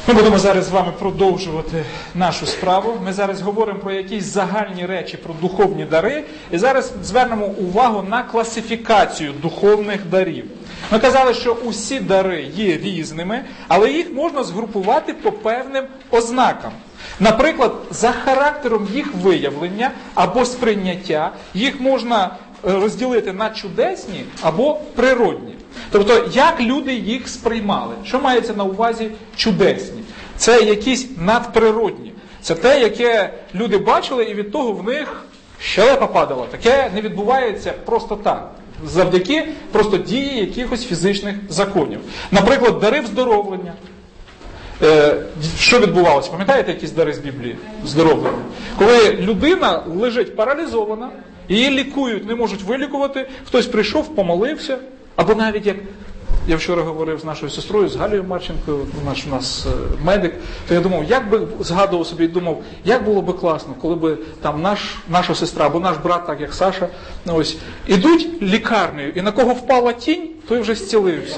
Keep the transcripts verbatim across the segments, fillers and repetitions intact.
Ми будемо зараз з вами продовжувати нашу справу. Ми зараз говоримо про якісь загальні речі, про духовні дари. І зараз звернемо увагу на класифікацію духовних дарів. Ми казали, що усі дари є різними, але їх можна згрупувати по певним ознакам. Наприклад, за характером їх виявлення або сприйняття їх можна розділити на чудесні або природні. Тобто, як люди їх сприймали. Що мається на увазі чудесні? Це якісь надприродні. Це те, яке люди бачили, і від того в них щелепа падала. Таке не відбувається просто так. Завдяки просто дії якихось фізичних законів. Наприклад, дари вздоровлення. Е, що відбувалося? Пам'ятаєте якісь дари з Біблії? Вздоровлення. Коли людина лежить паралізована, її лікують, не можуть вилікувати, хтось прийшов, помолився, або навіть як я вчора говорив з нашою сестрою, з Галією Марченкою, наш у нас медик, то я думав, як би, згадував собі і думав, як було би класно, коли би там наш, наша сестра або наш брат, так як Саша, ну, ось, ідуть лікарнею, і на кого впала тінь, той вже зцілився.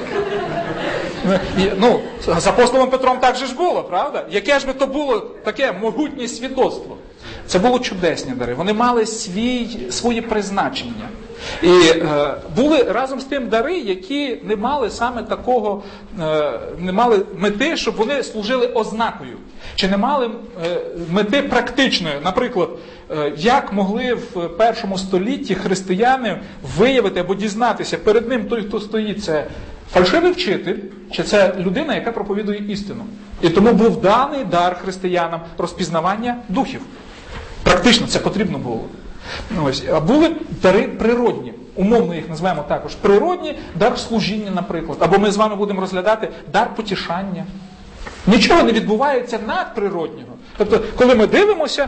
І, ну, з апостолом Петром так же ж було, правда? Яке ж би то було таке могутнє свідоцтво? Це було чудесні дари. Вони мали свій, своє призначення. І е, були разом з тим дари, які не мали саме такого, е, не мали мети, щоб вони служили ознакою. Чи не мали е, мети практичної. Наприклад, е, як могли в першому столітті християни виявити або дізнатися, перед ним той, хто стоїть, це фальшивий вчитель, чи це людина, яка проповідує істину. І тому був даний дар християнам розпізнавання духів. Практично це потрібно було. Ось. А були дари природні. Умовно їх називаємо також природні, дар служіння, наприклад. Або ми з вами будемо розглядати дар потішання. Нічого не відбувається надприроднього. Тобто, коли ми дивимося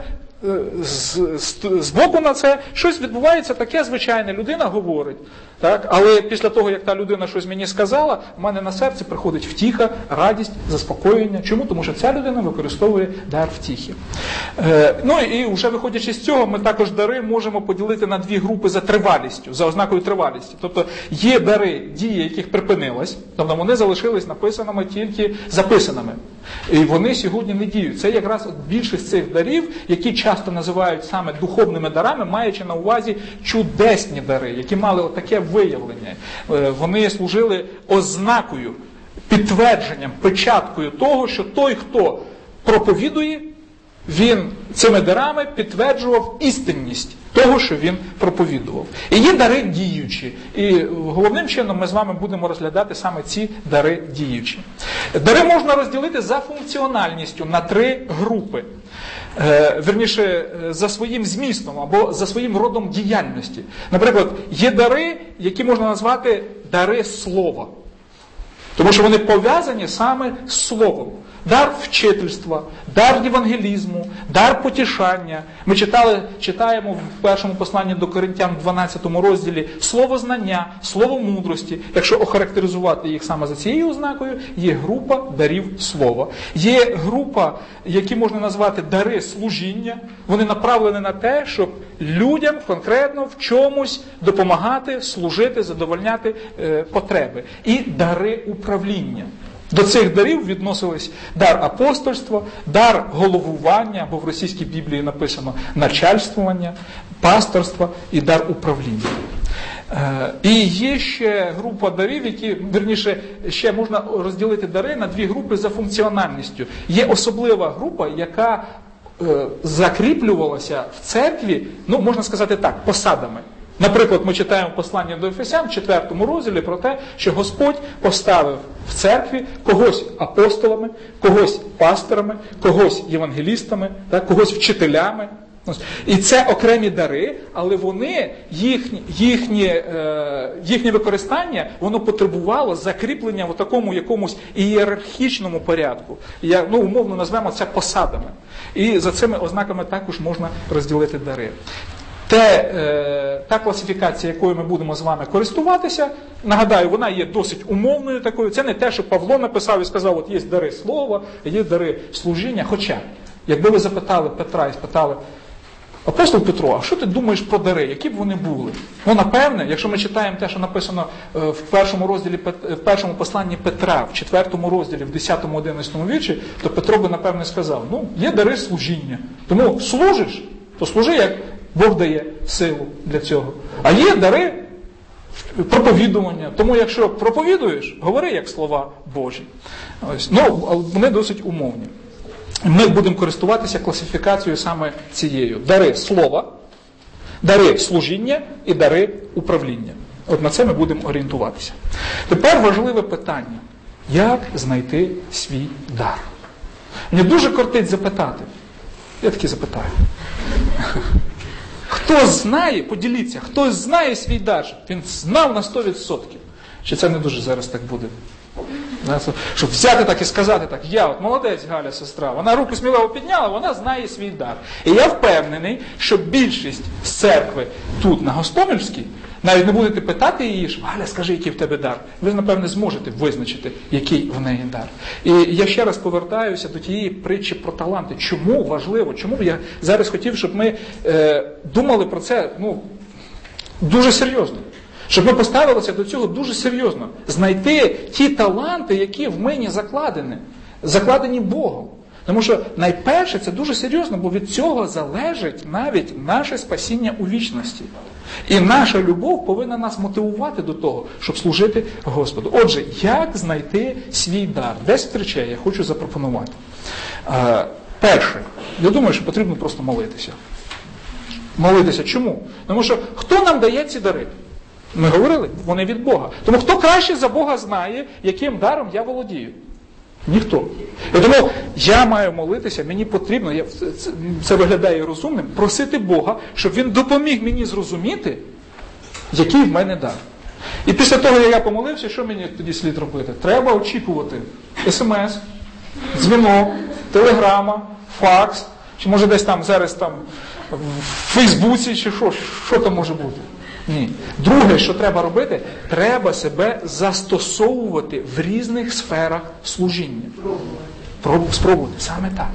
з, з, з боку на це, щось відбувається таке звичайне, людина говорить. Так? Але після того, як та людина щось мені сказала, в мене на серці приходить втіха, радість, заспокоєння. Чому? Тому що ця людина використовує дар втіхи. Е, ну і вже виходячи з цього, ми також дари можемо поділити на дві групи за тривалістю, за ознакою тривалісті. Тобто є дари, дії яких припинилась, тобто вони залишились написаними, тільки записаними. І вони сьогодні не діють. Це якраз більшість цих дарів, які часто називають саме духовними дарами, маючи на увазі чудесні дари, які мали таке виявлення. Вони служили ознакою, підтвердженням, печаткою того, що той, хто проповідує, він цими дарами підтверджував істинність того, що він проповідував. І є дари діючі. І головним чином ми з вами будемо розглядати саме ці дари діючі. Дари можна розділити за функціональністю на три групи. Е, верніше, за своїм змістом або за своїм родом діяльності. Наприклад, є дари, які можна назвати дари слова. Тому що вони пов'язані саме з словом. Дар вчительства, дар євангелізму, дар потішання. Ми читали, читаємо в першому посланні до Коринтян в дванадцятому розділі слово знання, слово мудрості. Якщо охарактеризувати їх саме за цією ознакою, є група дарів слова. Є група, які можна назвати дари служіння. Вони направлені на те, щоб людям конкретно в чомусь допомагати, служити, задовольняти е, потреби. І дари управління. До цих дарів відносились дар апостольства, дар головування, або в російській Біблії написано начальствування, пасторства і дар управління. Е, і є ще група дарів, які, вірніше, ще можна розділити дари на дві групи за функціональністю. Є особлива група, яка е, закріплювалася в церкві, ну, можна сказати так, посадами. Наприклад, ми читаємо послання до Ефесян в четвертому розділі про те, що Господь поставив в церкві когось апостолами, когось пасторами, когось євангелістами, так, когось вчителями. І це окремі дари, але вони, їхні, їхні, е, їхнє використання, воно потребувало закріплення в такому якомусь ієрархічному порядку. Я, ну, умовно назвемо це посадами. І за цими ознаками також можна розділити дари. Те, е, та класифікація, якою ми будемо з вами користуватися, нагадаю, вона є досить умовною такою. Це не те, що Павло написав і сказав, от є дари слова, є дари служіння. Хоча, якби ви запитали Петра і спитали, Апостол Петро, а що ти думаєш про дари? Які б вони були? Ну, напевне, якщо ми читаємо те, що написано в першому розділі, в першому посланні Петра, в четвертому розділі, в десятому одинадцятому вірші, то Петро би, напевне, сказав, ну, є дари служіння. Тому служиш, то служи, як Бог дає силу для цього. А є дари проповідування. Тому якщо проповідуєш, говори як слова Божі. Ось. Ну, вони досить умовні. Ми будемо користуватися класифікацією саме цією. Дари слова, дари служіння і дари управління. От на це ми будемо орієнтуватися. Тепер важливе питання. Як знайти свій дар? Мені дуже кортить запитати. Я таки запитаю. Хто знає, поділіться, хто знає свій дар, щоб він знав на сто відсотків. Чи це не дуже зараз так буде? Щоб взяти так і сказати так, я от молодець Галя, сестра, вона руку сміливо підняла, вона знає свій дар. І я впевнений, що більшість з церкви тут, на Гостомельській, навіть не будете питати її, що Галя, скажи, який в тебе дар. Ви, напевне, зможете визначити, який в неї дар. І я ще раз повертаюся до тієї притчі про таланти. Чому важливо, чому я зараз хотів, щоб ми е, думали про це ну, дуже серйозно. Щоб ми поставилися до цього дуже серйозно. Знайти ті таланти, які в мені закладені. Закладені Богом. Тому що найперше це дуже серйозно, бо від цього залежить навіть наше спасіння у вічності. І наша любов повинна нас мотивувати до того, щоб служити Господу. Отже, як знайти свій дар? Десять речей я хочу запропонувати. Перше, я думаю, що потрібно просто молитися. Молитися. Чому? Тому що хто нам дає ці дари? Ми говорили, вони від Бога. Тому хто краще за Бога знає, яким даром я володію? Ніхто. І тому я маю молитися, мені потрібно, я, це, це виглядає розумним, просити Бога, щоб Він допоміг мені зрозуміти, який в мене дар. І після того, як я помолився, що мені тоді слід робити? Треба очікувати смс, дзвінок, телеграма, факс, чи може десь там зараз там в Фейсбуці, чи що, що там може бути. Ні. Друге, що треба робити, треба себе застосовувати в різних сферах служіння. Спробувати. Саме так.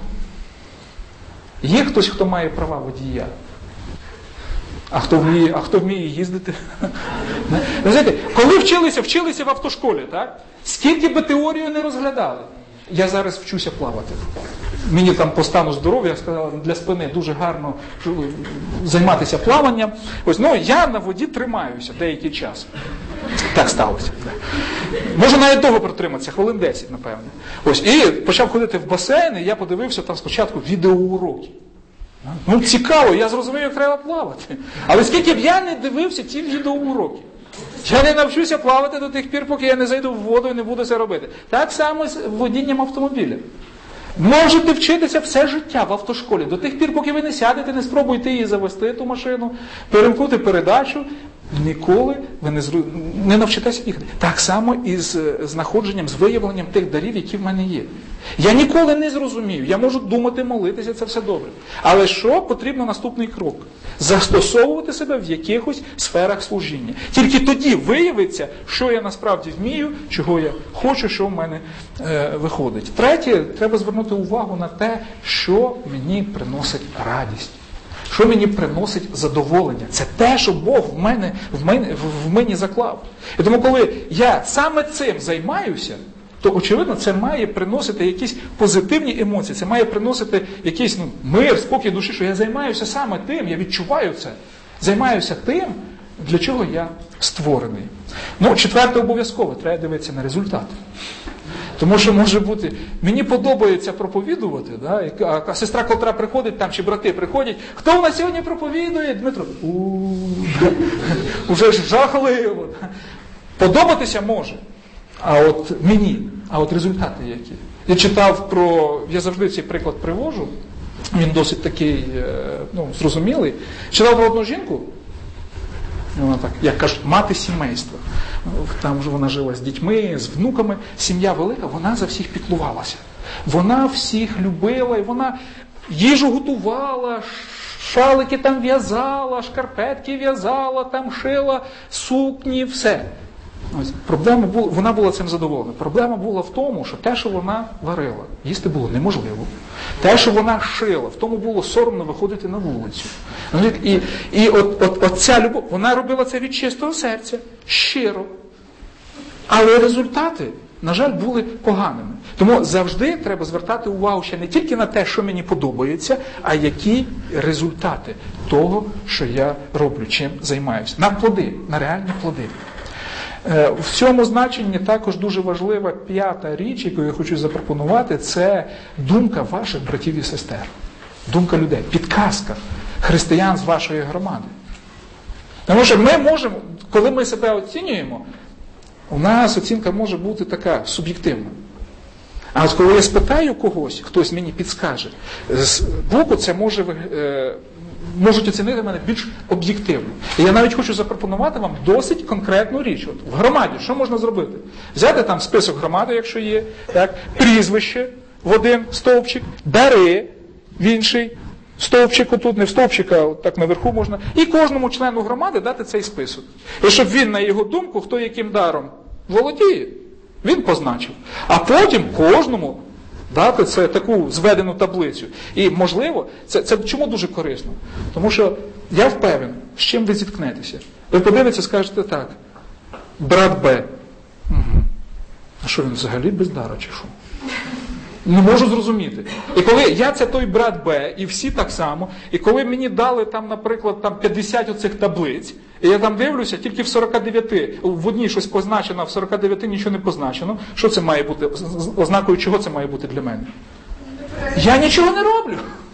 Є хтось, хто має права водія? А хто вміє, а хто вміє їздити? Ви знаєте, коли вчилися, вчилися в автошколі, так? Скільки би теорію не розглядали? Я зараз вчуся плавати. Мені там по стану здоров'я, я сказала, для спини дуже гарно займатися плаванням. Ось, ну, я на воді тримаюся деякий час. Так сталося. Можу навіть довго протриматися, хвилин десять, напевно. Ось, і почав ходити в басейн, і я подивився там спочатку відеоуроки. Ну, цікаво, я зрозумів, як треба плавати. Але скільки б я не дивився ті відеоуроки, я не навчуся плавати до тих пір, поки я не зайду в воду і не буду це робити. Так само з водінням автомобіля. Можете вчитися все життя в автошколі. До тих пір, поки ви не сядете, не спробуєте її завести, ту машину, перемкнути передачу, ніколи ви не, зру... не навчитеся їхати. Так само і з знаходженням, з виявленням тих дарів, які в мене є. Я ніколи не зрозумію. Я можу думати, молитися, це все добре. Але що потрібно наступний крок? Застосовувати себе в якихось сферах служіння. Тільки тоді виявиться, що я насправді вмію, чого я хочу, що в мене е, виходить. Третє, треба звернути увагу на те, що мені приносить радість. Що мені приносить задоволення? Це те, що Бог в мене, в мене, в мені заклав. І тому, коли я саме цим займаюся, то, очевидно, це має приносити якісь позитивні емоції, це має приносити якийсь ну, мир, спокій душі, що я займаюся саме тим, я відчуваю це. Займаюся тим, для чого я створений. Ну, четверте обов'язково, треба дивитися на результат. Тому що може бути, мені подобається проповідувати, да? а, а сестра, котра приходить, там, чи брати приходять, хто у нас сьогодні проповідує? Дмитро, уже ж жахливо. Подобатися може, а от мені, а от результати які. Я читав про, я завжди цей приклад привожу, він досить такий, ну, зрозумілий. Читав про одну жінку, вона так, як кажуть, мати сімейства. Там вона жила з дітьми, з внуками, сім'я велика, вона за всіх піклувалася. Вона всіх любила, і вона їжу готувала, шалики там в'язала, шкарпетки в'язала, там шила, сукні, все. Ось, проблема була, вона була цим задоволена. Проблема була в тому, що те, що вона варила, їсти було неможливо. Те, що вона шила, в тому було соромно виходити на вулицю. І, і от, от, от ця любов, вона робила це від чистого серця, щиро. Але результати, на жаль, були поганими. Тому завжди треба звертати увагу ще не тільки на те, що мені подобається, а які результати того, що я роблю, чим займаюся. На плоди, на реальні плоди. В цьому значенні також дуже важлива п'ята річ, яку я хочу запропонувати, це думка ваших братів і сестер. Думка людей, підказка християн з вашої громади. Тому що ми можемо, коли ми себе оцінюємо, у нас оцінка може бути така суб'єктивна. А от коли я спитаю когось, хтось мені підскаже, з боку це може, е, можуть оцінити мене більш об'єктивно. І я навіть хочу запропонувати вам досить конкретну річ. От в громаді що можна зробити? Взяти там список громади, якщо є, так, прізвище в один стовпчик, дари в інший стовпчик, отут не в стовпчик, а так наверху можна, і кожному члену громади дати цей список. І щоб він, на його думку, хто яким даром володіє, він позначив. А потім кожному дати це таку зведену таблицю. І, можливо, це, це чому дуже корисно? Тому що я впевнений, з чим ви зіткнетеся. Ви подивитеся, скажете так, брат Б. Угу. А що, він взагалі без дара чи що? Не можу зрозуміти. І коли я це той брат Б, і всі так само, і коли мені дали там, наприклад, там п'ятдесят оцих таблиць, і я там дивлюся, тільки в сорок дев'ять, в одній щось позначено, а в сорок дев'ять нічого не позначено. Що це має бути? Ознакою чого це має бути для мене? Я нічого не роблю.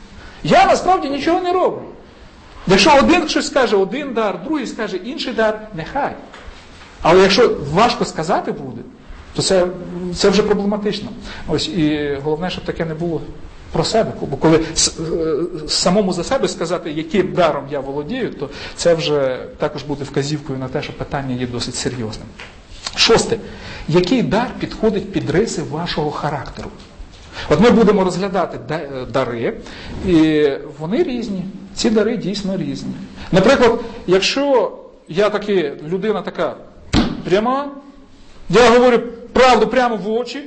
Я насправді нічого не роблю. Якщо один щось скаже один дар, другий скаже інший дар, нехай. Але якщо важко сказати буде, то це, це вже проблематично. Ось, і головне, щоб таке не було про себе. Бо коли самому за себе сказати, яким даром я володію, то це вже також буде вказівкою на те, що питання є досить серйозним. Шосте. Який дар підходить під риси вашого характеру? От ми будемо розглядати дари, і вони різні. Ці дари дійсно різні. Наприклад, якщо я таки, людина така пряма, я говорю правду прямо в очі,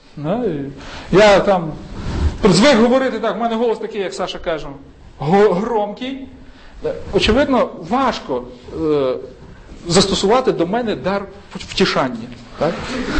я там звик говорити так, в мене голос такий, як Саша каже, громкий. Очевидно, важко е, застосувати до мене дар втішання. Так?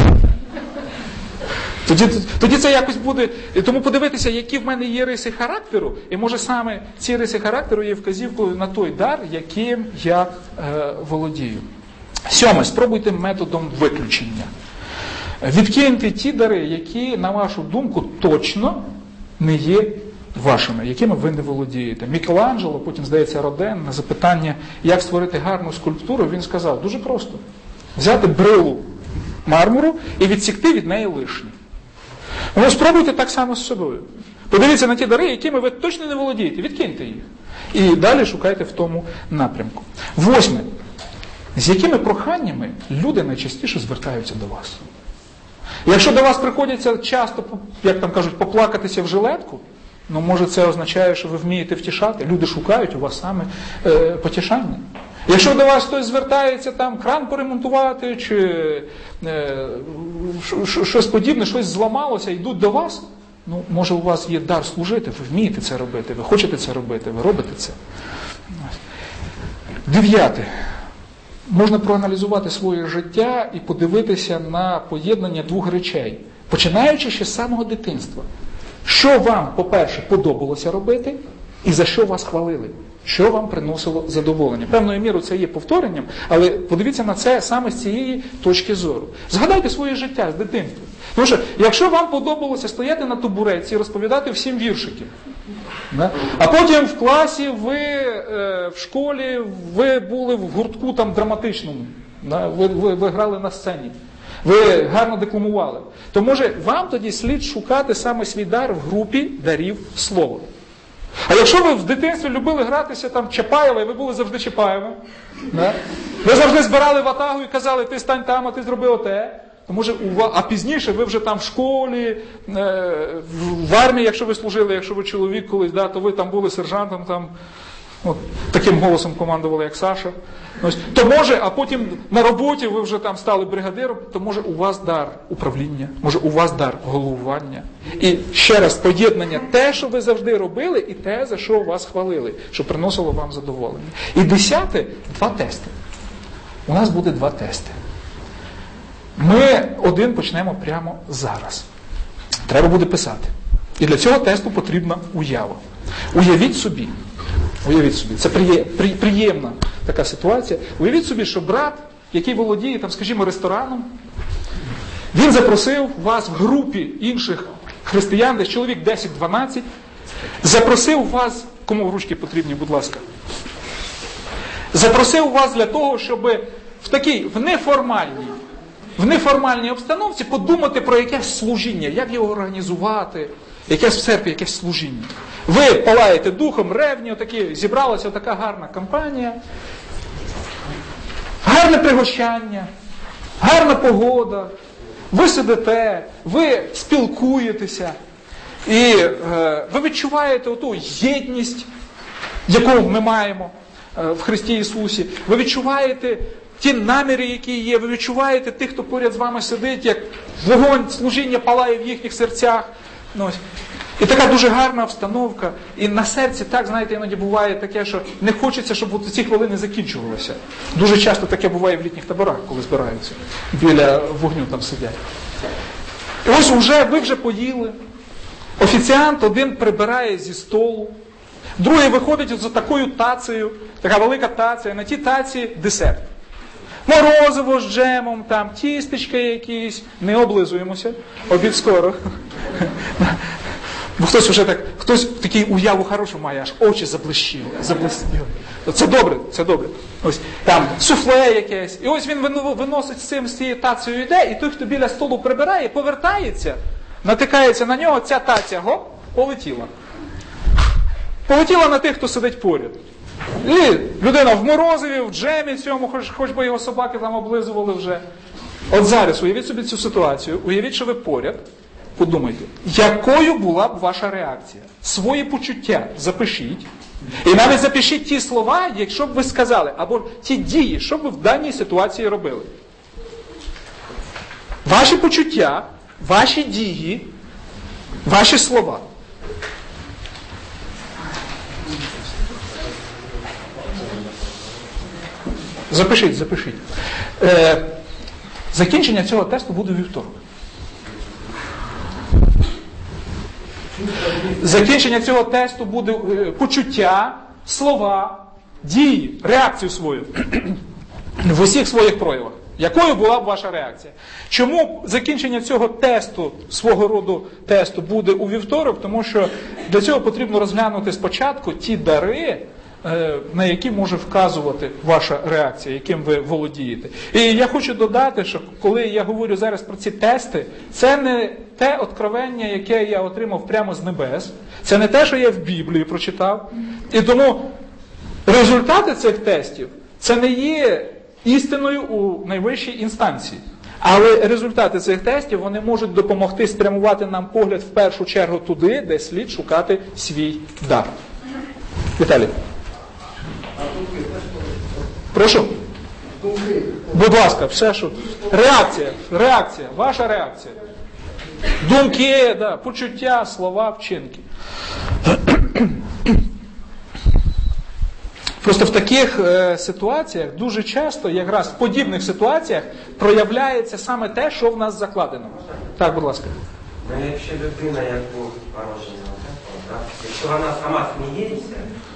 Тоді, тоді це якось буде, тому подивитися, які в мене є риси характеру, і може саме ці риси характеру є вказівкою на той дар, яким я е, володію. Сьоме, спробуйте методом виключення. Відкиньте ті дари, які, на вашу думку, точно не є вашими, якими ви не володієте. Мікеланджело, потім, здається, Роден, на запитання, як створити гарну скульптуру, він сказав, дуже просто. Взяти брилу мармуру і відсікти від неї лишнє. Ну, спробуйте так само з собою. Подивіться на ті дари, якими ви точно не володієте, відкиньте їх. І далі шукайте в тому напрямку. Восьме. З якими проханнями люди найчастіше звертаються до вас? Якщо до вас приходиться часто, як там кажуть, поплакатися в жилетку, ну, може, це означає, що ви вмієте втішати. Люди шукають у вас саме е, потішання. Якщо до вас хтось звертається, там, кран поремонтувати, чи е, щось подібне, щось зламалося, йдуть до вас, ну, може, у вас є дар служити, ви вмієте це робити, ви хочете це робити, ви робите це. Дев'яте. Можна проаналізувати своє життя і подивитися на поєднання двох речей, починаючи ще з самого дитинства. Що вам, по-перше, подобалося робити і за що вас хвалили? Що вам приносило задоволення? Певною мірою це є повторенням, але подивіться на це саме з цієї точки зору. Згадайте своє життя з дитинства. Тому що, якщо вам подобалося стояти на табуретці і розповідати всім віршики, да? А потім в класі, ви е, в школі, ви були в гуртку там драматичному, да? ви, ви, ви грали на сцені, ви гарно декламували, то може вам тоді слід шукати саме свій дар в групі дарів слова. А якщо ви в дитинстві любили гратися там Чапаєва, і ви були завжди Чапаєвим, да? Ви завжди збирали ватагу і казали, ти стань там, а ти зроби оте, то може, а пізніше ви вже там в школі, в армії, якщо ви служили, якщо ви чоловік колись, да, то ви там були сержантом, там, От, таким голосом командували, як Саша. Ось, то може, а потім на роботі ви вже там стали бригадиром, то може у вас дар управління, може у вас дар головування. І ще раз, поєднання те, що ви завжди робили, і те, за що вас хвалили, що приносило вам задоволення. І десяте, два тести. У нас буде два тести. Ми один почнемо прямо зараз. Треба буде писати. І для цього тесту потрібна уява. Уявіть собі, уявіть собі, це приємна така ситуація. Уявіть собі, що брат, який володіє, там, скажімо, рестораном, він запросив вас в групі інших християн, десь чоловік десять-дванадцять, запросив вас, кому ручки потрібні, будь ласка, запросив вас для того, щоб в такій, в неформальній, в неформальній обстановці подумати про якесь служіння, як його організувати, якесь в церкві, якесь служіння. Ви палаєте духом, ревні, отакі, зібралася така гарна компанія, гарне пригощання, гарна погода, ви сидите, ви спілкуєтеся, і е, ви відчуваєте оту єдність, яку ми маємо е, в Христі Ісусі, ви відчуваєте ті наміри, які є, ви відчуваєте тих, хто поряд з вами сидить, як вогонь служіння палає в їхніх серцях. Ну, ось. І така дуже гарна обстановка. І на серці, так, знаєте, іноді буває таке, що не хочеться, щоб ці хвилини закінчувалися. Дуже часто таке буває в літніх таборах, коли збираються. Біля вогню там сидять. І ось вже, ви вже поїли. Офіціант один прибирає зі столу. Другий виходить за такою тацею, така велика тація, на тій таці десерт. Морозиво з джемом, там, тістечка якісь. Не облизуємося. Обід скоро. Бо хтось вже так, хтось такий уяву хорошу має, аж очі заблищили. заблистіли. Це добре, це добре. Ось там суфле якесь. І ось він виносить з цим, з цією тацею йде, і той, хто біля столу прибирає, повертається, натикається на нього, ця таця, гоп, полетіла. Полетіла на тих, хто сидить поряд. І людина в морозиві, в джемі цьому, хоч, хоч би його собаки там облизували вже. От зараз уявіть собі цю ситуацію, уявіть, що ви поряд, подумайте, якою була б ваша реакція? Свої почуття запишіть. І навіть запишіть ті слова, якщо б ви сказали, або ті дії, що б ви в даній ситуації робили. Ваші почуття, ваші дії, ваші слова. Запишіть, запишіть. Е, закінчення цього тесту буде у вівторок. Закінчення цього тесту буде е, почуття, слова, дії, реакцію свою в усіх своїх проявах. Якою була б ваша реакція? Чому закінчення цього тесту, свого роду тесту, буде у вівторок? Тому що для цього потрібно розглянути спочатку ті дари, на які може вказувати ваша реакція, яким ви володієте. І я хочу додати, що коли я говорю зараз про ці тести, це не те откровення, яке я отримав прямо з небес, це не те, що я в Біблії прочитав. І тому результати цих тестів, це не є істиною у найвищій інстанції. Але результати цих тестів, вони можуть допомогти спрямувати нам погляд в першу чергу туди, де слід шукати свій дар. Віталій. Прошу. Будь ласка, все, що... Реакція, реакція, ваша реакція. Думки, да, почуття, слова, вчинки. Просто в таких е, ситуаціях дуже часто, якраз в подібних ситуаціях, проявляється саме те, що в нас закладено. Так, будь ласка. Ну, якщо людина, як Бог порожена, якщо вона сама сміється,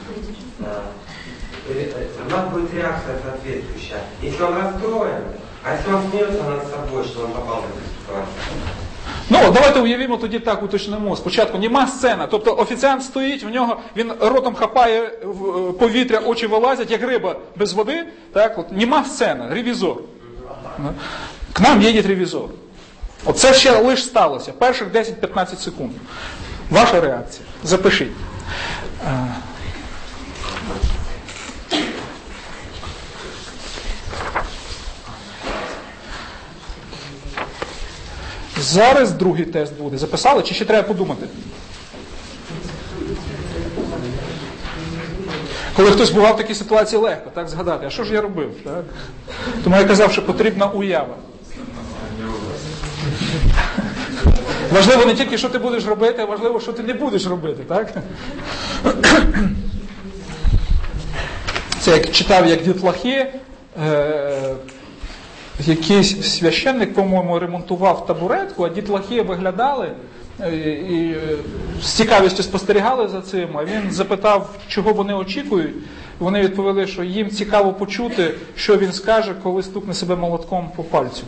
у нас будет реакция соответствующая. Если он расстроен, а если он смеется над собой, что он попал в эту ситуацию. Ну, давайте уявімо тоді так, уточнимо. Спочатку нема сцена, тобто офіціант стоїть, в нього, він ротом хапає повітря, очі вилазять, як риба без води, так, от, нема сцена, ревізор. К нам їде ревізор. Оце ще лише сталося, перших десять-п'ятнадцять секунд. Ваша реакція. Запишіть. Зараз другий тест буде. Записали, чи ще треба подумати? Коли хтось бував в такій ситуації, легко так згадати, а що ж я робив? Так? Тому я казав, що потрібна уява. Важливо не тільки, що ти будеш робити, а важливо, що ти не будеш робити. Так? Це як читав, як Дітлахи, е- якийсь священник, по-моєму, ремонтував табуретку, а дітлахи виглядали і, і з цікавістю спостерігали за цим, а він запитав, чого вони очікують. Вони відповіли, що їм цікаво почути, що він скаже, коли стукне себе молотком по пальцю.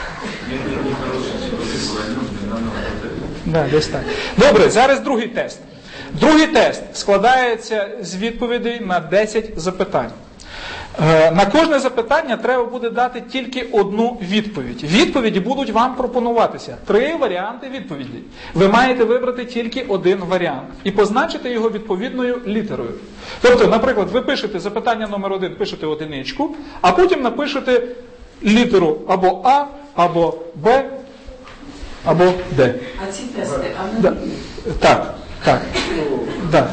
Да, десь так. Добре, зараз другий тест. Другий тест складається з відповідей на десять запитань. На кожне запитання треба буде дати тільки одну відповідь. Відповіді будуть вам пропонуватися. Три варіанти відповідей. Ви маєте вибрати тільки один варіант і позначити його відповідною літерою. Тобто, наприклад, ви пишете запитання номер один, пишете одиничку, а потім напишете літеру або А, або Б, або Д. А ці тести, а Да. Так, так. Да.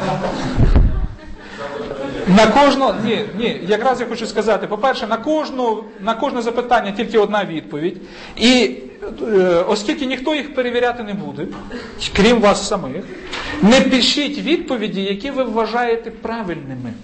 На кожну, ні, ні, якраз я хочу сказати, по-перше, на кожну, на кожне запитання тільки одна відповідь. І е, оскільки ніхто їх перевіряти не буде, крім вас самих, не пишіть відповіді, які ви вважаєте правильними.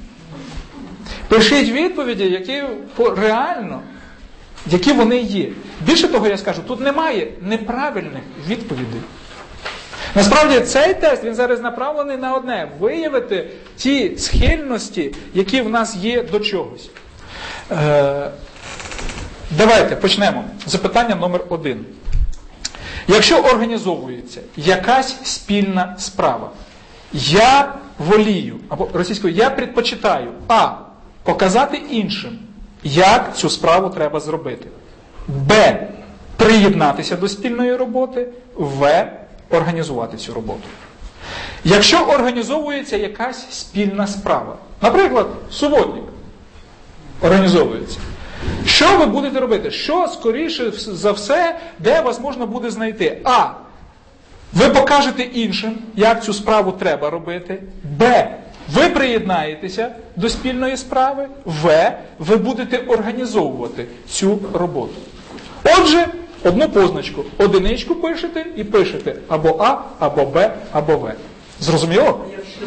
Пишіть відповіді, які реально, які вони є. Більше того, я скажу, тут немає неправильних відповідей. Насправді, цей тест, він зараз направлений на одне – виявити ті схильності, які в нас є до чогось. Е, давайте почнемо. Запитання номер один. Якщо організовується якась спільна справа, я волію, або російською, я предпочитаю, а, показати іншим, як цю справу треба зробити, б, приєднатися до спільної роботи, в, організувати цю роботу. Якщо організовується якась спільна справа, наприклад, суботник організовується, що ви будете робити? Що, скоріше за все, де вас можна буде знайти? А. Ви покажете іншим, як цю справу треба робити. Б. Ви приєднаєтеся до спільної справи. В. Ви будете організовувати цю роботу. Отже, одну позначку. Одиничку пишете і пишете або А, або Б, або В. Зрозуміло?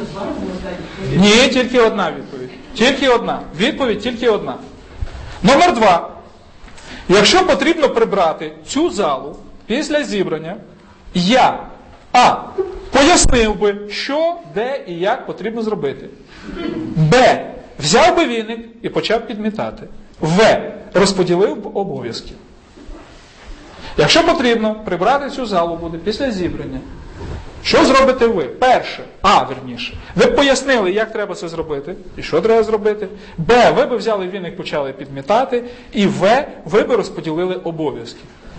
Ні, тільки одна відповідь. Тільки одна. Відповідь тільки одна. Номер два. Якщо потрібно прибрати цю залу після зібрання, я А. Пояснив би, що, де і як потрібно зробити. Б. Взяв би віник і почав підмітати. В. Розподілив б обов'язки. Якщо потрібно прибрати цю залу буде після зібрання, що зробите ви? Перше, А, верніше. Ви б пояснили, як треба це зробити, і що треба зробити. Б, ви б взяли віник, почали підмітати. І В, ви б розподілили обов'язки.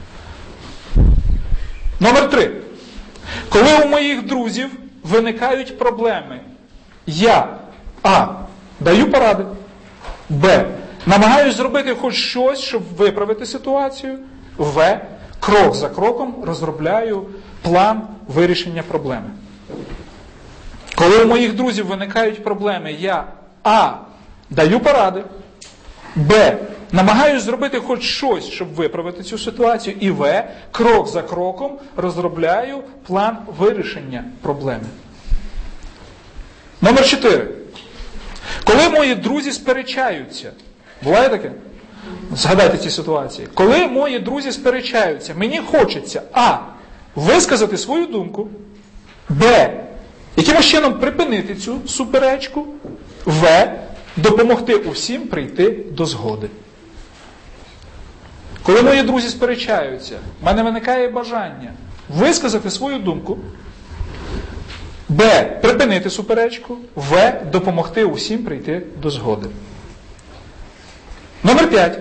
Номер три. Коли у моїх друзів виникають проблеми, я, А, даю поради, Б, намагаюсь зробити хоч щось, щоб виправити ситуацію, В, крок за кроком розробляю план вирішення проблеми. Коли у моїх друзів виникають проблеми, я А. Даю поради, Б. Намагаюсь зробити хоч щось, щоб виправити цю ситуацію, і В. Крок за кроком розробляю план вирішення проблеми. Номер чотири. Коли мої друзі сперечаються, буває таке? Згадайте ці ситуації. Коли мої друзі сперечаються, мені хочеться А. Висказати свою думку, Б. Якимось чином припинити цю суперечку, В. Допомогти усім прийти до згоди. Коли мої друзі сперечаються, в мене виникає бажання висказати свою думку, Б. Припинити суперечку, В. Допомогти усім прийти до згоди. Номер п'ять.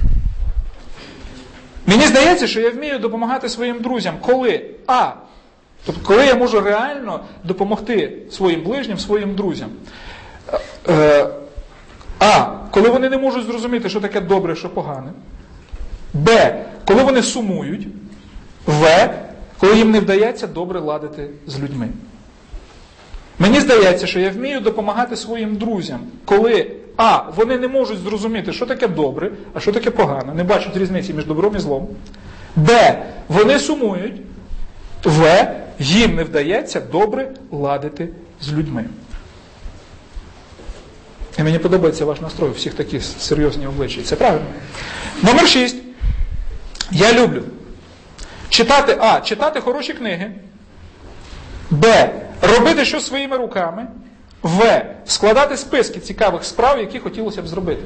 Мені здається, що я вмію допомагати своїм друзям, коли А. Тобто, коли я можу реально допомогти своїм ближнім, своїм друзям. Е, А. Коли вони не можуть зрозуміти, що таке добре, що погане. Б. Коли вони сумують. В. Коли їм не вдається добре ладити з людьми. Мені здається, що я вмію допомагати своїм друзям, коли а. вони не можуть зрозуміти, що таке добре, а що таке погане, не бачать різниці між добром і злом. Б. Вони сумують. В. Їм не вдається добре ладити з людьми. І мені подобається ваш настрой, у всіх такі серйозні обличчя. Це правильно. Номер шість. Я люблю читати, а. читати хороші книги. Б. Робити щось своїми руками. В. Складати списки цікавих справ, які хотілося б зробити.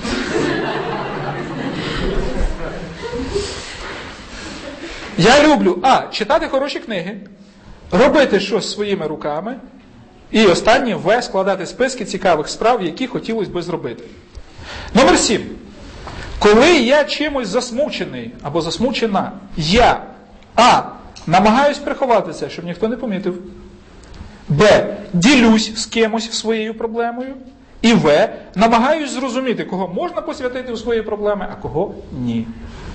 Я люблю, а. читати хороші книги. Робити щось своїми руками. І останнє, В. Складати списки цікавих справ, які хотілося б зробити. Номер сім. Коли я чимось засмучений або засмучена, я а. намагаюсь приховати це, щоб ніхто не помітив. Б. Ділюсь з кимось своєю проблемою. І В. Намагаюсь зрозуміти, кого можна посвятити у свої проблеми, а кого ні.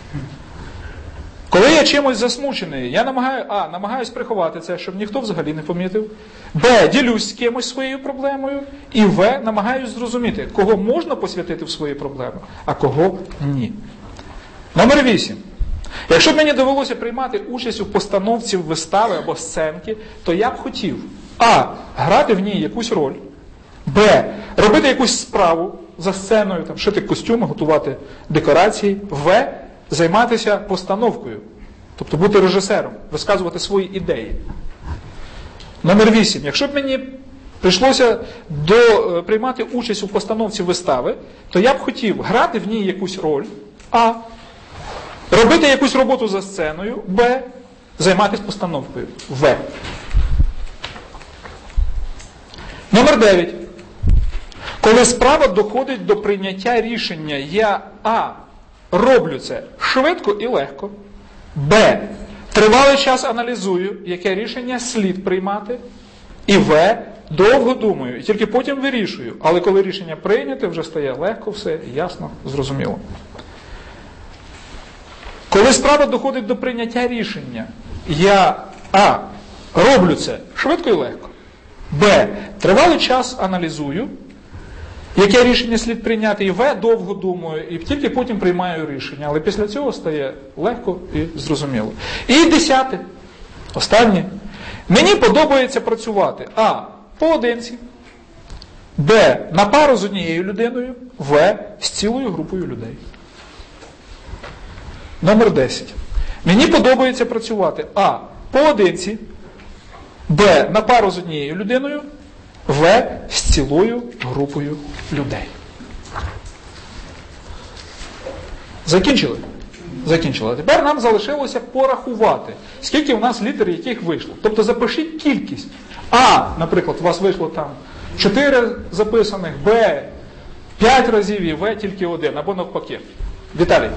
Коли я чимось засмучений, я намагаю, а. намагаюсь приховати це, щоб ніхто взагалі не помітив. Б. Ділюсь з кимось своєю проблемою. І В. Намагаюсь зрозуміти, кого можна посвятити в свої проблеми, а кого ні. Номер вісім. Якщо б мені довелося приймати участь у постановці вистави або сценки, то я б хотів а. грати в ній якусь роль. Б. Робити якусь справу за сценою, там, шити костюми, готувати декорації. В. Займатися постановкою. Тобто бути режисером, розказувати свої ідеї. Номер вісім. Якщо б мені прийшлося до, приймати участь у постановці вистави, то я б хотів грати в ній якусь роль. А. Робити якусь роботу за сценою. Б. Займатися постановкою. В. Номер дев'ять. Коли справа доходить до прийняття рішення, я а. роблю це швидко і легко. Б. Тривалий час аналізую, яке рішення слід приймати. І В. Довго думаю, і тільки потім вирішую. Але коли рішення прийняте, вже стає легко, все ясно, зрозуміло. Коли справа доходить до прийняття рішення, я а. роблю це швидко і легко. Б. Тривалий час аналізую, яке рішення слід прийняти. І В. Довго думаю, і тільки потім приймаю рішення. Але після цього стає легко і зрозуміло. І десяте. Останнє. Мені подобається працювати а. поодинці. Б. На пару з однією людиною. В. З цілою групою людей. Номер десять. Мені подобається працювати а. поодинці. Б. На пару з однією людиною. В. З цілою групою людей. Закінчили? Закінчили. А тепер нам залишилося порахувати, скільки у нас літер яких вийшло. Тобто запишіть кількість. А, наприклад, у вас вийшло там чотири записаних, Б п'ять разів і В тільки один, або навпаки. Віталій.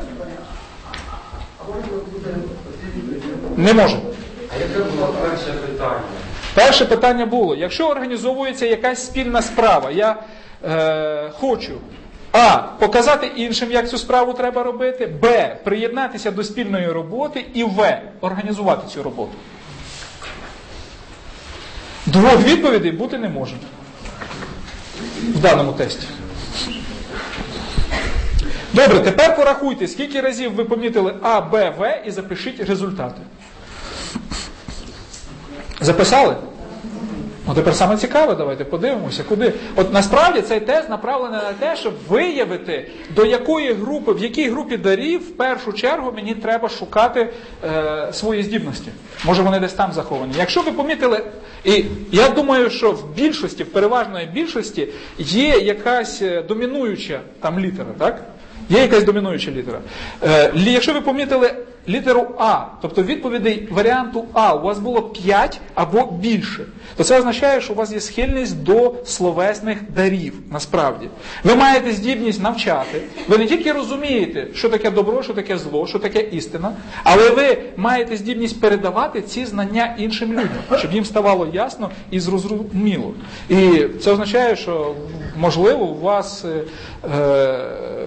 Не може. А яке було перше питання? Перше питання було, якщо організовується якась спільна справа, я е, хочу а. показати іншим, як цю справу треба робити, Б. приєднатися до спільної роботи і В. організувати цю роботу. Двох відповідей бути не може в даному тесті. Добре, тепер порахуйте, скільки разів ви помітили А, Б, В і запишіть результати. Записали? Ну, тепер саме цікаве, давайте подивимося, куди. От насправді цей тест направлений на те, щоб виявити, до якої групи, в якій групі дарів, в першу чергу, мені треба шукати е, свої здібності. Може, вони десь там заховані. Якщо ви помітили, і я думаю, що в більшості, в переважної більшості, є якась домінуюча там літера, так? Є якась домінуюча літера. Е, якщо ви помітили літеру А, тобто відповідей варіанту А у вас було п'ять або більше, то це означає, що у вас є схильність до словесних дарів, насправді. Ви маєте здібність навчати, ви не тільки розумієте, що таке добро, що таке зло, що таке істина, але ви маєте здібність передавати ці знання іншим людям, щоб їм ставало ясно і зрозуміло. І це означає, що, можливо, у вас... Е,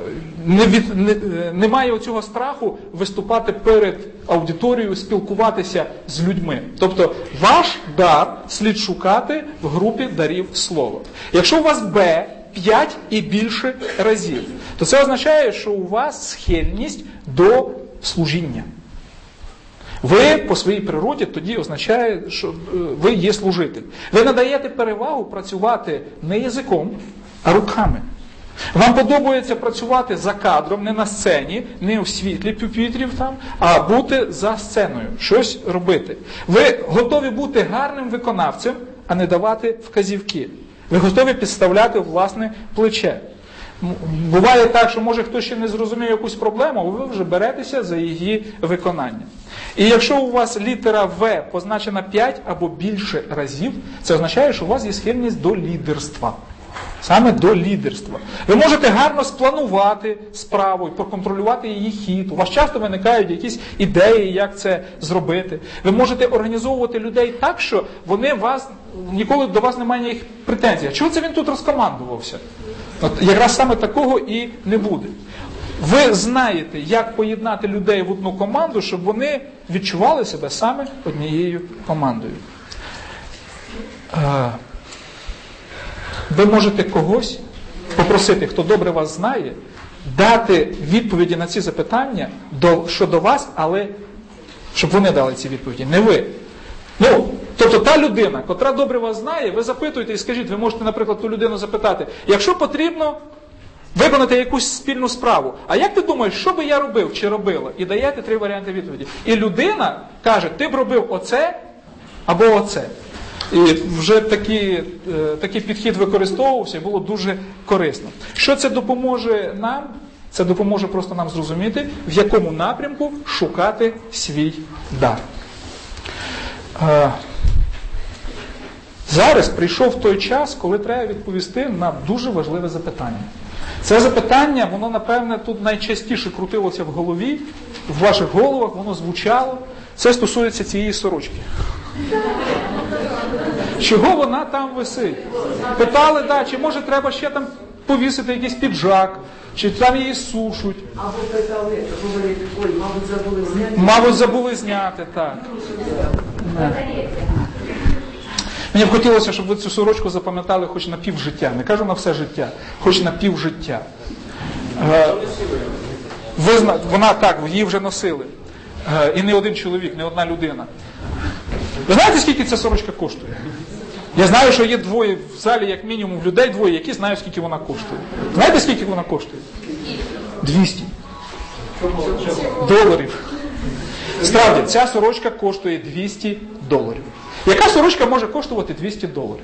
не від, не, немає оцього страху виступати перед аудиторією, спілкуватися з людьми. Тобто ваш дар слід шукати в групі дарів слова. Якщо у вас Б п'ять і більше разів, то це означає, що у вас схильність до служіння. Ви по своїй природі тоді означає, що ви є служитель. Ви надаєте перевагу працювати не язиком, а руками. Вам подобається працювати за кадром, не на сцені, не у світлі пюпітрів там, а бути за сценою, щось робити. Ви готові бути гарним виконавцем, а не давати вказівки. Ви готові підставляти власне плече. Буває так, що може хтось ще не зрозуміє якусь проблему, а ви вже беретеся за її виконання. І якщо у вас літера В позначена п'ять або більше разів, це означає, що у вас є схильність до лідерства. Саме до лідерства. Ви можете гарно спланувати справу і проконтролювати її хід. У вас часто виникають якісь ідеї, як це зробити. Ви можете організовувати людей так, що вони вас, ніколи до вас немає ніяких претензій. Чого це він тут розкомандувався? От якраз саме такого і не буде. Ви знаєте, як поєднати людей в одну команду, щоб вони відчували себе саме однією командою. Ви можете когось попросити, хто добре вас знає, дати відповіді на ці запитання до, щодо вас, але щоб вони дали ці відповіді, не ви. Ну, тобто та людина, котра добре вас знає, ви запитуєте і скажіть, ви можете, наприклад, ту людину запитати, якщо потрібно виконати якусь спільну справу, а як ти думаєш, що би я робив чи робила? І даєте три варіанти відповіді. І людина каже, ти б робив оце або оце. І вже такий, такий підхід використовувався і було дуже корисно. Що це допоможе нам? Це допоможе просто нам зрозуміти, в якому напрямку шукати свій дар. Зараз прийшов той час, коли треба відповісти на дуже важливе запитання. Це запитання, воно, напевне, тут найчастіше крутилося в голові, в ваших головах, воно звучало. Це стосується цієї сорочки. Чого вона там висить? Питали, да, чи може треба ще там повісити якийсь піджак, чи там її сушуть. Або питали, говорили, ой, мабуть, забули зняти. Мабуть, забули зняти, так. Мені б хотілося, щоб ви цю сорочку запам'ятали хоч на півжиття. Не кажу на все життя, хоч на півжиття. Ви зна... Вона так, її вже носили. І не один чоловік, не одна людина. Ви знаєте, скільки ця сорочка коштує? Я знаю, що є двоє в залі, як мінімум, людей двоє, які знають, скільки вона коштує. Знаєте, скільки вона коштує? двісті доларів. Справді, ця сорочка коштує двісті доларів. Яка сорочка може коштувати двісті доларів?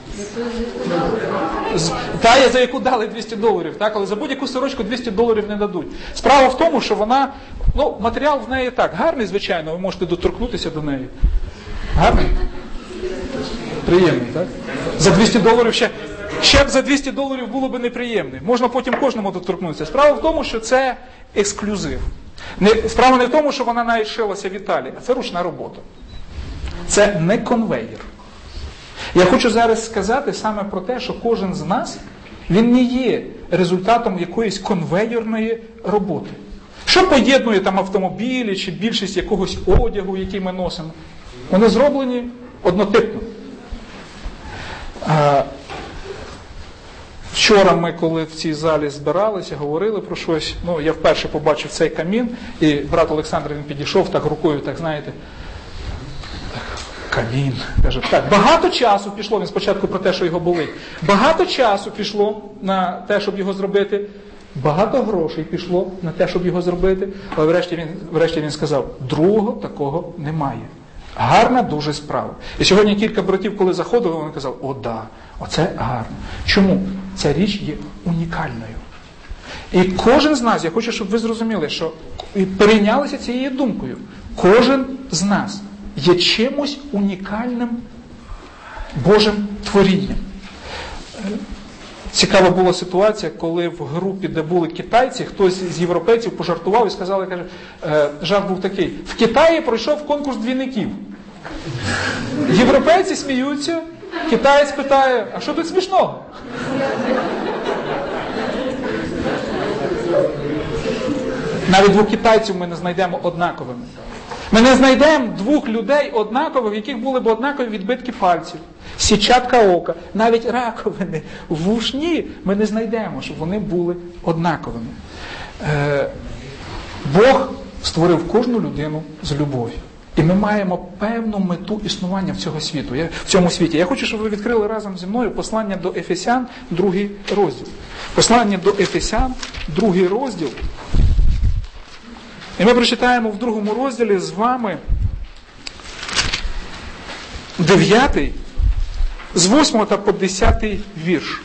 Та, за яку дали двісті доларів, так? Але за будь-яку сорочку двісті доларів не дадуть. Справа в тому, що вона, ну, матеріал в неї так, гарний, звичайно, ви можете доторкнутися до неї. Гарний? Приємний, так? За двісті доларів ще, ще б за двісті доларів було б неприємний. Можна потім кожному доторкнутися. Справа в тому, що це ексклюзив. Не, справа не в тому, що вона навіть шилася в Італії, а це ручна робота. Це не конвейер. Я хочу зараз сказати саме про те, що кожен з нас, він не є результатом якоїсь конвейерної роботи. Що поєднує там автомобілі чи більшість якогось одягу, який ми носимо? Вони зроблені однотипно. А, вчора ми, коли в цій залі збиралися, говорили про щось, ну, я вперше побачив цей камін, і брат Олександр, він підійшов так рукою, так, знаєте, камін. Каже, так, багато часу пішло, він спочатку про те, що його болить. Багато часу пішло на те, щоб його зробити. Багато грошей пішло на те, щоб його зробити. Але врешті він, врешті він сказав, другого такого немає. Гарна дуже справа. І сьогодні кілька братів, коли заходили, вони казали, о, да, оце гарно. Чому? Ця річ є унікальною. І кожен з нас, я хочу, щоб ви зрозуміли, що перейнялися цією думкою. Кожен з нас є чимось унікальним Божим творінням. Цікава була ситуація, коли в групі, де були китайці, хтось з європейців пожартував і сказали, каже, жарт був такий, в Китаї пройшов конкурс двійників. Європейці сміються, китаєць питає, а що тут смішного? Навіть двох китайців ми не знайдемо однаковими. Ми не знайдемо двох людей однакових, в яких були б однакові відбитки пальців, сітчатка ока, навіть раковини в ушні ми не знайдемо, щоб вони були однаковими. Е, Бог створив кожну людину з любов'ю. І ми маємо певну мету існування в цього світу, в цьому світі. Я хочу, щоб ви відкрили разом зі мною послання до Ефесян, другий розділ. Послання до Ефесян, другий розділ. І ми прочитаємо в другому розділі з вами дев'ятий, з восьмого та по десятий вірш.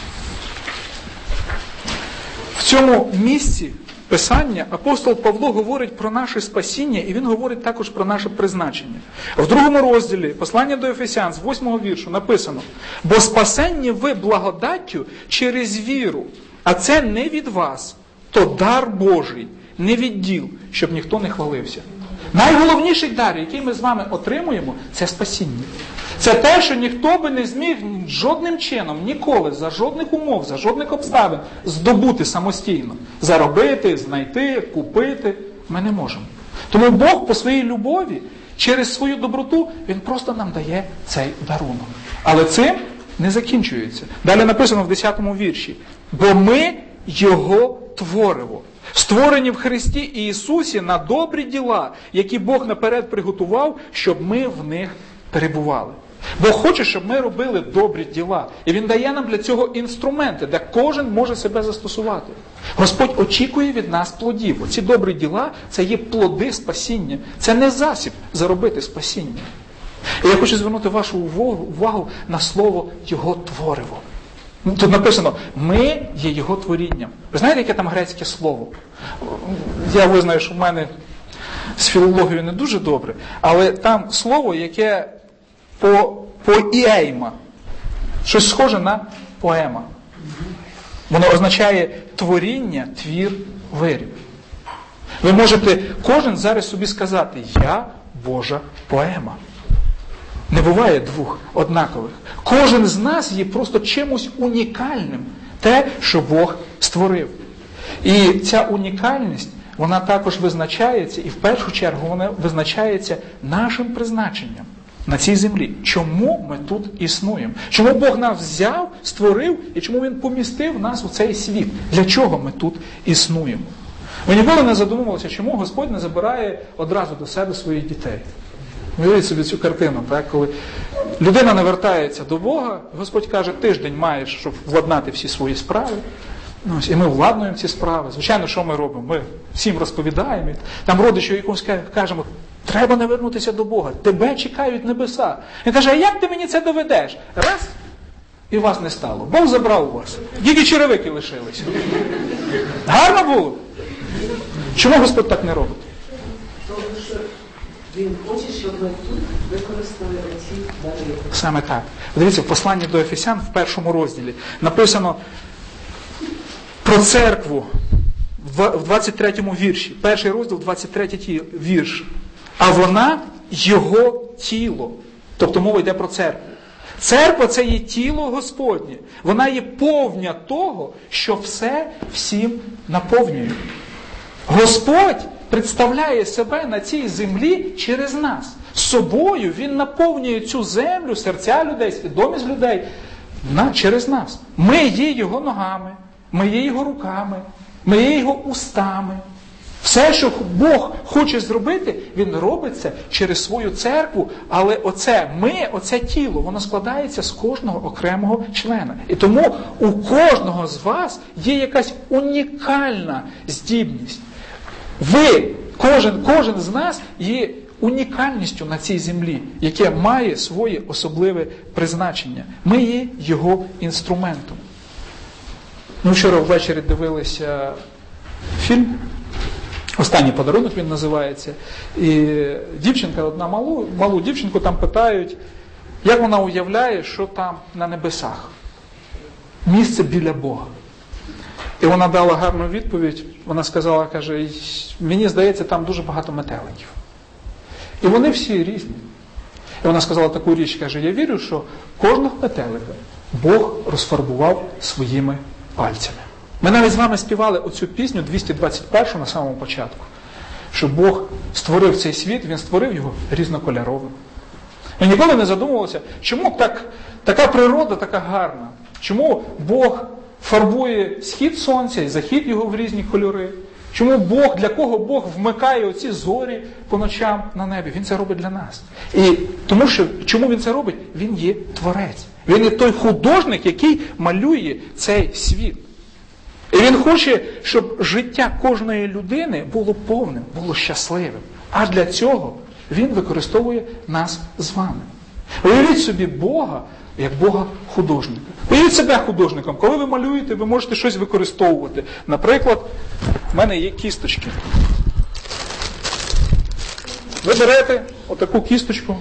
В цьому місці Писання апостол Павло говорить про наше спасіння, і він говорить також про наше призначення. В другому розділі послання до Ефесян з восьмого віршу написано: «Бо спасенні ви благодаттю через віру, а це не від вас, то дар Божий, не від діл, щоб ніхто не хвалився». Найголовніший дар, який ми з вами отримуємо, це спасіння. Це те, що ніхто би не зміг жодним чином, ніколи, за жодних умов, за жодних обставин здобути самостійно. Заробити, знайти, купити. Ми не можемо. Тому Бог по своїй любові, через свою доброту, Він просто нам дає цей дарунок. Але цим не закінчується. Далі написано в десятому вірші: «Бо ми Його твориво, створені в Христі Ісусі на добрі діла, які Бог наперед приготував, щоб ми в них перебували». Бог хоче, щоб ми робили добрі діла. І Він дає нам для цього інструменти, де кожен може себе застосувати. Господь очікує від нас плодів. Оці добрі діла – це є плоди спасіння. Це не засіб заробити спасіння. І я хочу звернути вашу увагу на слово «Його твориво». Тут написано: «Ми є Його творінням». Ви знаєте, яке там грецьке слово? Я визнаю, що в мене з філологією не дуже добре, але там слово, яке по, поіейма, щось схоже на поема. Воно означає творіння, твір, виріб. Ви можете кожен зараз собі сказати: «Я Божа поема». Не буває двох однакових. Кожен з нас є просто чимось унікальним. Те, що Бог створив. І ця унікальність, вона також визначається, і в першу чергу вона визначається нашим призначенням на цій землі. Чому ми тут існуємо? Чому Бог нас взяв, створив, і чому Він помістив нас у цей світ? Для чого ми тут існуємо? Ви ніколи не задумувалися, чому Господь не забирає одразу до себе своїх дітей? Уявіть собі цю картину, так? Коли людина не вертається до Бога, Господь каже: тиждень маєш, щоб владнати всі свої справи. Ну, і ми владнуємо ці справи. Звичайно, що ми робимо? Ми всім розповідаємо. Там родичу якомусь кажемо: треба не вернутися до Бога, тебе чекають небеса. Він каже: а як ти мені це доведеш? Раз, і вас не стало. Бог забрав у вас. Тільки черевики лишилися. Гарно було? Чому Господь так не робить? Він хоче, щоб ми тут використали ці дари. Саме так. Дивіться, в посланні до Ефесян в першому розділі написано про церкву в двадцять третьому вірші. Перший розділ, двадцять третій вірш. А вона Його тіло. Тобто мова йде про церкву. Церква – це є тіло Господнє. Вона є повня того, що все всім наповнює. Господь представляє себе на цій землі через нас. Собою Він наповнює цю землю, серця людей, свідомість людей на, через нас. Ми є Його ногами, ми є Його руками, ми є Його устами. Все, що Бог хоче зробити, Він робить це через свою церкву, але оце ми, оце тіло, воно складається з кожного окремого члена. І тому у кожного з вас є якась унікальна здібність. Ви, кожен, кожен з нас є унікальністю на цій землі, яке має своє особливе призначення. Ми є Його інструментом. Ми вчора ввечері дивилися фільм «Останній подарунок» він називається. І дівчинка, одна малу, малу дівчинку там питають, як вона уявляє, що там на небесах. Місце біля Бога. І вона дала гарну відповідь. Вона сказала, каже: мені здається, там дуже багато метеликів. І вони всі різні. І вона сказала таку річ, каже: я вірю, що кожного метелика Бог розфарбував своїми пальцями. Ми навіть з вами співали оцю пісню двісті двадцять першу на самому початку, що Бог створив цей світ, Він створив його різнокольоровим. Ми ніколи не задумувалися, чому так, така природа така гарна, чому Бог фарбує схід сонця і захід його в різні кольори, чому Бог, для кого Бог вмикає оці зорі по ночам на небі. Він це робить для нас. І тому що, чому Він це робить? Він є творець. Він є той художник, який малює цей світ. І Він хоче, щоб життя кожної людини було повним, було щасливим. А для цього Він використовує нас з вами. Уявіть собі Бога, як Бога-художника. Уявіть себе художником. Коли ви малюєте, ви можете щось використовувати. Наприклад, в мене є кісточки. Ви берете отаку кісточку.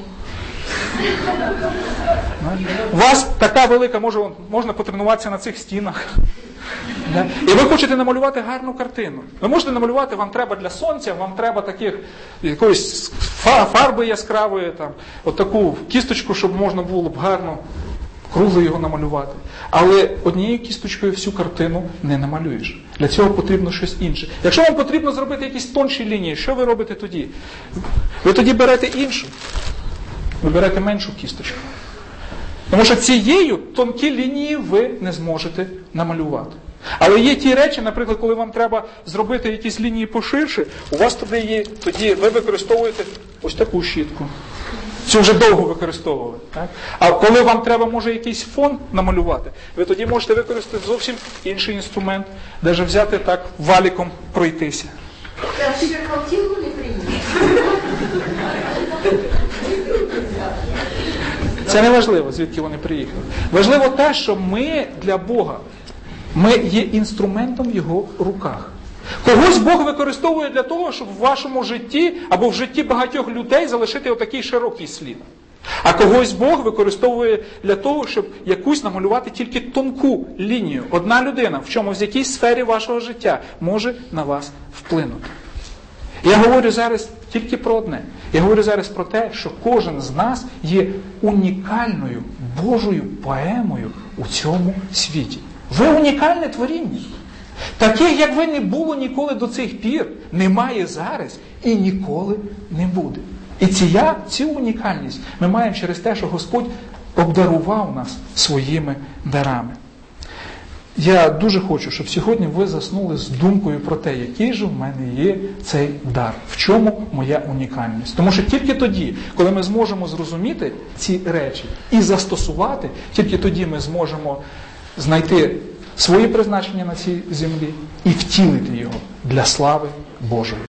У вас така велика, може, можна потренуватися на цих стінах. І ви хочете намалювати гарну картину. Ви можете намалювати, вам треба для сонця, вам треба таких, якоїсь фарби яскравої, там, от таку кісточку, щоб можна було б гарно, кругло його намалювати. Але однією кісточкою всю картину не намалюєш. Для цього потрібно щось інше. Якщо вам потрібно зробити якісь тонші лінії, що ви робите тоді? Ви тоді берете іншу. Ви берете меншу кісточку. Тому що цією тонкі лінії ви не зможете намалювати. Але є ті речі, наприклад, коли вам треба зробити якісь лінії поширше, у вас тоді є, тоді ви використовуєте ось таку щітку. Цю вже довго використовували. Так? А коли вам треба, може, якийсь фон намалювати, ви тоді можете використати зовсім інший інструмент, навіть взяти так валіком пройтися. А тебе квартиру не приїхали? Це не важливо, звідки вони приїхали. Важливо те, що ми для Бога, ми є інструментом в Його руках. Когось Бог використовує для того, щоб в вашому житті або в житті багатьох людей залишити отакий широкий слід. А когось Бог використовує для того, щоб якусь намалювати тільки тонку лінію. Одна людина в чомусь, в якійсь сфері вашого життя може на вас вплинути. Я говорю зараз тільки про одне. Я говорю зараз про те, що кожен з нас є унікальною Божою поемою у цьому світі. Ви унікальне творіння. Таких, як ви, не було ніколи до цих пір, немає зараз і ніколи не буде. І ця, цю унікальність ми маємо через те, що Господь обдарував нас своїми дарами. Я дуже хочу, щоб сьогодні ви заснули з думкою про те, який же в мене є цей дар, в чому моя унікальність. Тому що тільки тоді, коли ми зможемо зрозуміти ці речі і застосувати, тільки тоді ми зможемо знайти своє призначення на цій землі і втілити його для слави Божої.